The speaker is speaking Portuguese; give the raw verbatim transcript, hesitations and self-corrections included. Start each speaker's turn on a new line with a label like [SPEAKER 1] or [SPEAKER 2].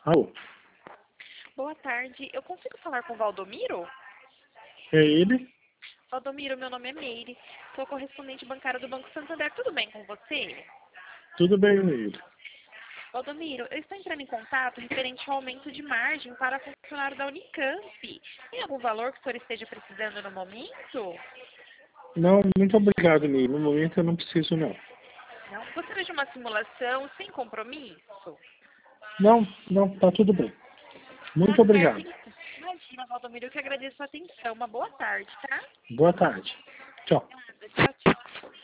[SPEAKER 1] Alô,
[SPEAKER 2] Boa tarde. Eu consigo falar com o Valdomiro?
[SPEAKER 1] é ele?
[SPEAKER 2] Valdomiro, meu nome é Meire. Sou correspondente bancária do Banco Santander. Tudo bem com você?
[SPEAKER 1] Tudo bem, Meire?
[SPEAKER 2] Valdomiro, eu estou entrando em contato referente ao aumento de margem para funcionário da Unicamp. Tem algum valor que o senhor esteja precisando no momento?
[SPEAKER 1] Não, muito obrigado, Meire. No momento eu não preciso, não.
[SPEAKER 2] Não? Gostaria de uma simulação sem compromisso?
[SPEAKER 1] Não, não, tá tudo bem.
[SPEAKER 2] Tá
[SPEAKER 1] Muito
[SPEAKER 2] certo,
[SPEAKER 1] obrigado.
[SPEAKER 2] então. Imagina, Valdomiro, eu que agradeço a atenção. Uma boa tarde, tá?
[SPEAKER 1] Boa tarde. Tchau.
[SPEAKER 2] Tchau, tchau.